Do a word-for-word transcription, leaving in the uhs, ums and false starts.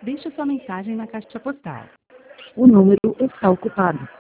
Deixe sua mensagem na caixa postal. O número está ocupado.